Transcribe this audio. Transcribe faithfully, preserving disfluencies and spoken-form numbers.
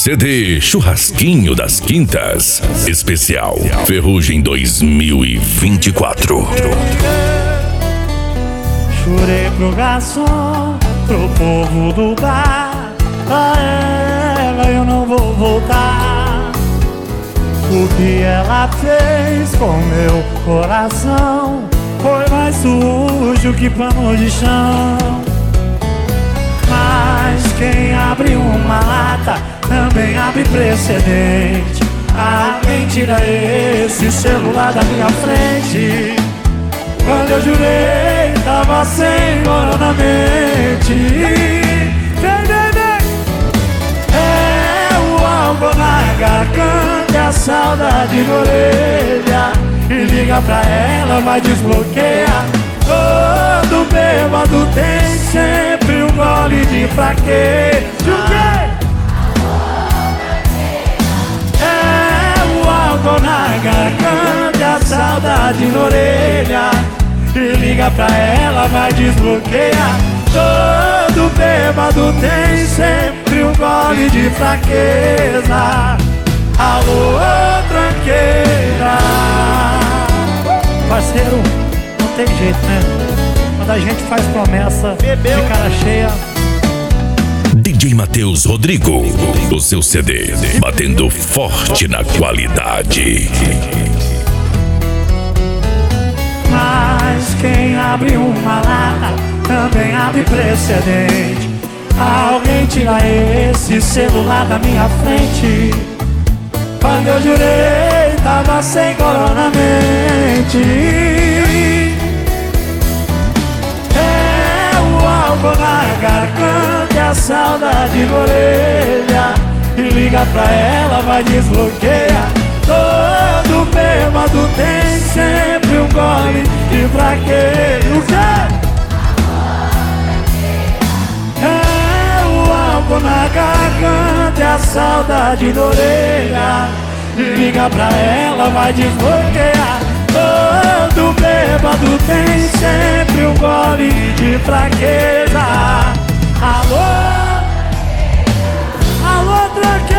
C D Churrasquinho das Quintas. Especial Ferrugem dois mil e vinte e quatro. Chorei pro garçom, pro povo do bar. A ela eu não vou voltar. O que ela fez com meu coração foi mais sujo que pano de chão. Mas quem abre uma lata também abre precedente. Alguém tira esse celular da minha frente. Quando eu jurei, tava sem hora na mente. Vem, vem, vem. É o álcool na garganta e a saudade na orelha. E liga pra ela, vai desbloquear. Todo bêbado tem sempre um gole de fraqueza. O quê? É o álcool na garganta e a saudade na orelha. E liga pra ela, vai desbloquear. Todo bêbado tem sempre um gole de fraqueza. Alô, tranqueira. Parceiro, não tem jeito, né? Quando a gente faz promessa Bebeu. de cara cheia. D J Matheus Rodrigo, o seu C D, batendo forte na qualidade. Mas quem abre uma lata também abre precedente. Alguém tira esse celular da minha frente. Quando eu jurei, tava sem corona na mente. É o álcool na garganta e a saudade na orelha. E liga pra ela, vai desbloquear. Todo bêbado tem sempre um gole de fraqueza. O quê? É o álcool na garganta e a saudade na orelha. E liga pra ela, vai desbloquear. Todo bêbado tem sempre um gole de fraqueza. Alô, alô, tranqueira.